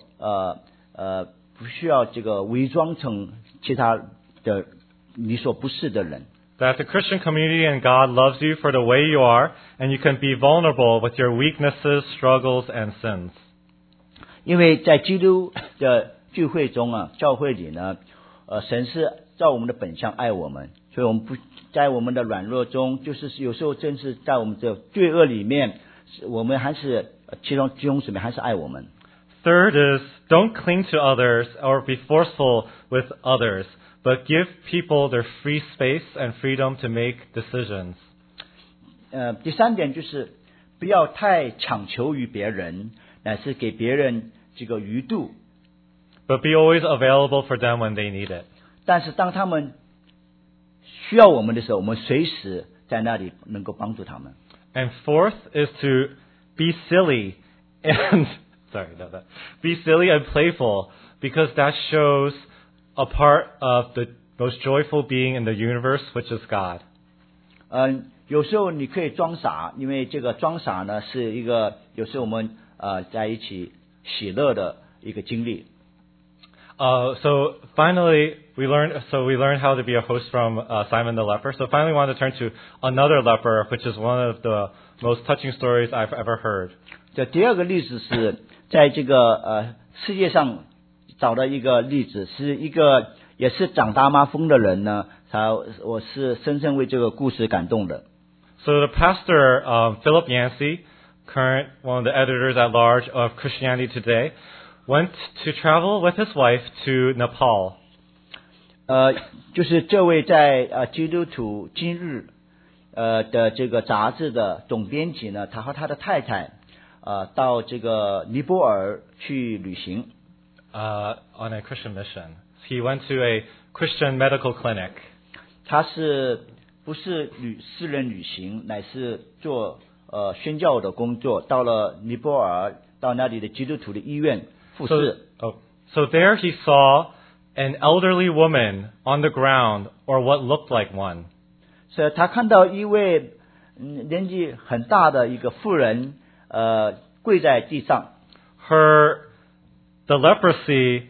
这个伪装成其他的你所不是的人。 That the Christian community and God loves you for the way you are, and you can be vulnerable with your weaknesses, struggles, and sins. 因为在基督的聚会中教会里呢，神是照我们的本相爱我们，所以我们不在我们的软弱中，就是有时候正是在我们的罪恶里面，我们还是其中弟兄姊妹还是爱我们。 Third is don't cling to others or be forceful with others, but give people their free space and freedom to make decisions. 第三点就是不要太强求于别人，乃是给别人这个余度。 But be always available for them when they need it. 但是当他们需要我们的时候，我们随时在那里能够帮助他们。 And fourth is to be silly and be silly and playful, because that shows a part of the most joyful being in the universe, which is God. 有时候你可以装傻，因为这个装傻呢是一个有时候我们在一起喜乐的一个经历。 So finally, we learned how to be a host from Simon the leper. So finally, we want to turn to another leper, which is one of the most touching stories I've ever heard. 这第二个例子是在这个世界上找到一个例子，是一个也是长大麻风的人呢，我是深深为这个故事感动的。 So the pastor, Philip Yancey, current one of the editors at large of Christianity Today, went to travel with his wife to Nepal. 就是这位在基督徒今日的这个杂志的总编辑呢，他和他的太太到这个尼泊尔去旅行。 On a Christian mission. He went to a Christian medical clinic. 他是不是私人旅行，乃是做宣教的工作，到了尼泊尔，到那里的基督徒的医院服侍。 So there he saw an elderly woman on the ground, or what looked like one. 所以他看到一位年纪很大的一个妇人，跪在地上。 The leprosy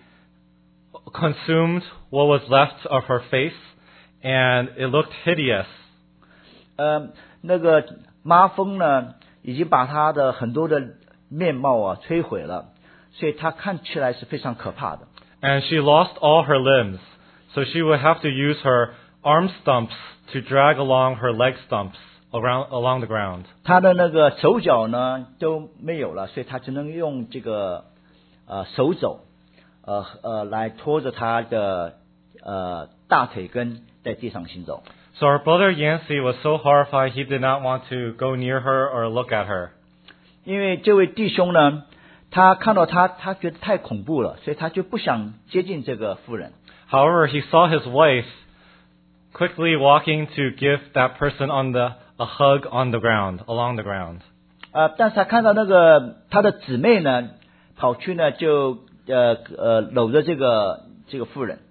consumed what was left of her face, and it looked hideous. 那个麻风呢，已经把她的很多的面貌摧毁了，所以她看起来是非常可怕的。 And she lost all her limbs, so she would have to use her arm stumps to drag along her leg stumps along the ground. 她的那个手脚呢都没有了，所以她只能用这个手肘来拖着她的大腿根在地上行走。 So our brother Yancey was so horrified he did not want to go near her or look at her. 因为这位弟兄呢，他看到他觉得太恐怖了，所以他就不想接近这个妇人。 However, he saw his wife quickly walking to give that person a hug on the ground, along the ground. 但是他看到那个他的姊妹呢，跑去呢就搂着这个妇人。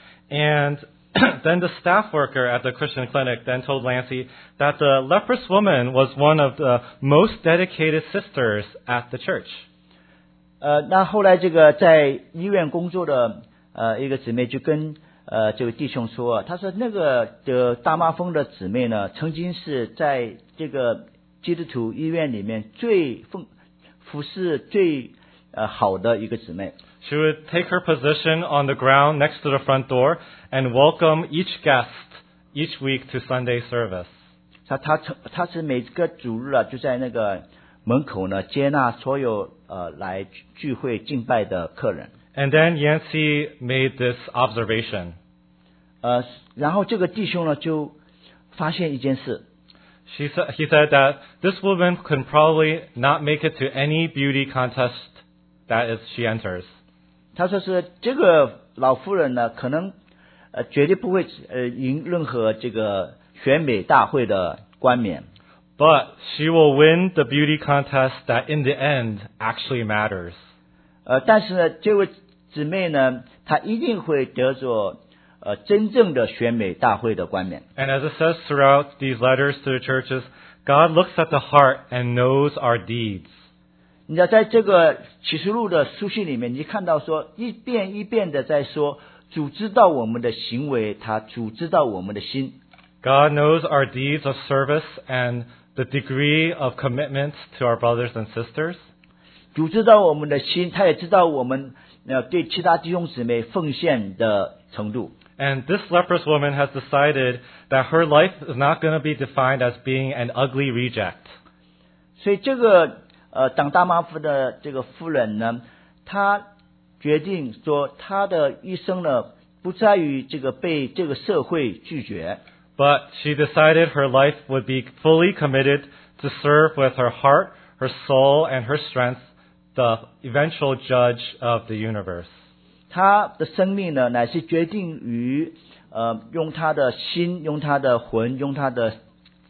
And then the staff worker at the Christian clinic then told Yancey that the leprous woman was one of the most dedicated sisters at the church. 那后来这个在医院工作的一个姊妹就跟这位弟兄说，他说那个的大麻风的姊妹呢，曾经是在这个基督徒医院里面服侍最好的一个姊妹。 She would take her position on the ground next to the front door and welcome each guest each week to Sunday service. 他是每个主日就在那个门口呢接纳所有来聚会敬拜的客人。 And then Yancey made this observation. 然后这个弟兄呢就发现一件事。 He said that this woman can probably not make it to any beauty contest that she enters. 他说是这个老妇人呢，可能绝对不会赢任何这个选美大会的冠冕。 But she will win the beauty contest that in the end actually matters. 但是呢，这位姊妹呢，她一定会得着真正的选美大会的冠冕。 And as it says throughout these letters to the churches, God looks at the heart and knows our deeds. 你知道，在这个启示录的书信里面，你看到说一遍一遍的在说，主知道我们的行为，主知道我们的心。 God knows our deeds of service and the degree of commitment to our brothers and sisters. 主知道我们的心，他也知道我们对其他弟兄姊妹奉献的程度。 And this leprous woman has decided that her life is not going to be defined as being an ugly reject. 所以这个长大麻风的这个妇人呢，她决定说，她的一生呢，不在于这个被这个社会拒绝。 But she decided her life would be fully committed to serve with her heart, her soul, and her strength the eventual judge of the universe. 她的生命呢，乃是决定于用她的心，用她的魂，用她的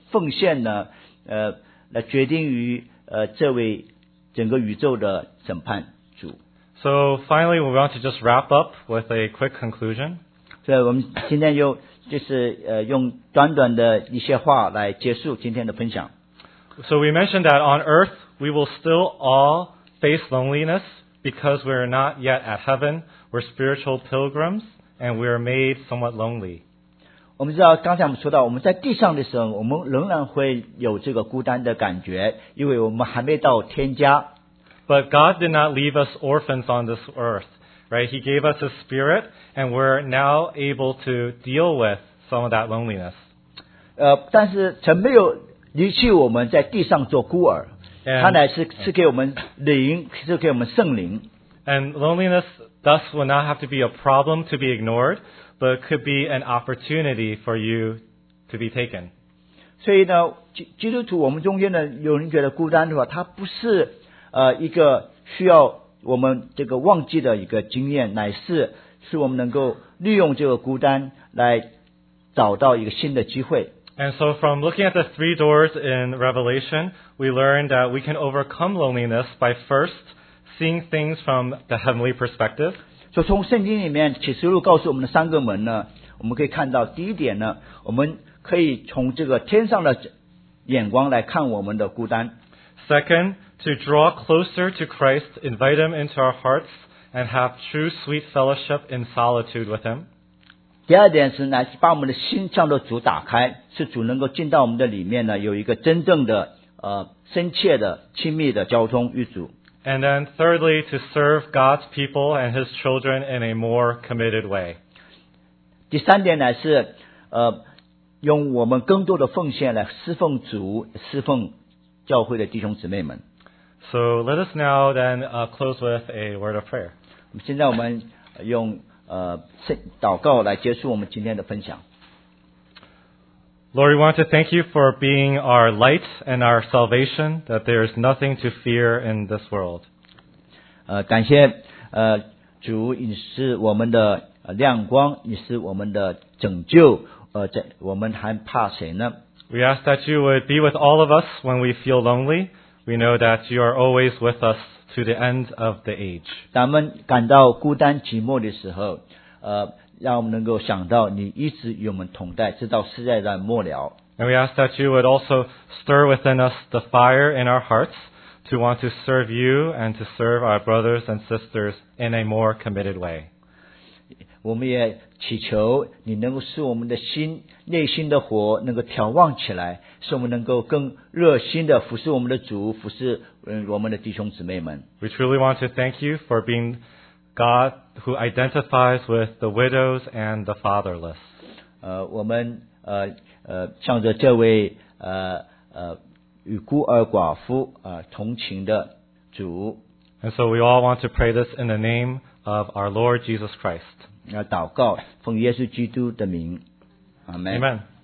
奉献呢，来决定于这位整个宇宙的审判主。 So finally, we want to just wrap up with a quick conclusion. 所以我们今天就是用短短的一些话来结束今天的分享。 So we mentioned that on earth, we will still all face loneliness because we're not yet at heaven. We're spiritual pilgrims, and we're made somewhat lonely. 我们知道，刚才我们说到，我们在地上的时候，我们仍然会有这个孤单的感觉，因为我们还没到天家。 But God did not leave us orphans on this earth, right? He gave us His Spirit, and we're now able to deal with some of that loneliness. 但是神没有离弃我们在地上做孤儿，他乃是赐给我们灵，赐给我们圣灵。 And loneliness thus will not have to be a problem to be ignored, but could be an opportunity for you to be taken. 所以呢，基督徒我们中间呢，有人觉得孤单的话，它不是一个需要我们这个忘记的一个经验，乃是我们能够利用这个孤单来找到一个新的机会。 And so from looking at the 3 doors in Revelation, we learned that we can overcome loneliness by first seeing things from the heavenly perspective. 所以从圣经里面启示录告诉我们的3个门呢，我们可以看到第一点呢，我们可以从这个天上的眼光来看我们的孤单。 Second, to draw closer to Christ, invite Him into our hearts, and have true sweet fellowship in solitude with Him. 第二点是呢，把我们的心向着主打开，使主能够进到我们的里面呢，有一个真正的深切的亲密的交通与主。 And then thirdly, to serve God's people and His children in a more committed way. 第三点呢是用我们更多的奉献来侍奉主，侍奉教会的弟兄姊妹们。 So let us now then close with a word of prayer. 现在我们用祷告来结束我们今天的分享。 Lord, we want to thank you for being our light and our salvation, that there is nothing to fear in this world. 感谢主，你是我们的亮光，你是我们的拯救，我们还怕谁呢？ We ask that you would be with all of us when we feel lonely. We know that you are always with us to the end of the age. 当我们感到孤单寂寞的时候，让我们能够想到你一直与我们同在，直到世代的末了。 And we ask that you would also stir within us the fire in our hearts to want to serve you and to serve our brothers and sisters in a more committed way. 我们也祈求你能够使我们的内心的火能够挑旺起来，使我们能够更热心的服侍我们的主，服侍我们的弟兄姊妹们。 We truly want to thank you for being God who identifies with the widows and the fatherless. 我们向着这位与孤儿寡妇同情的主 And so we all want to pray this in the name of our Lord Jesus Christ. 祷告，奉耶稣基督的名，阿们。 Amen.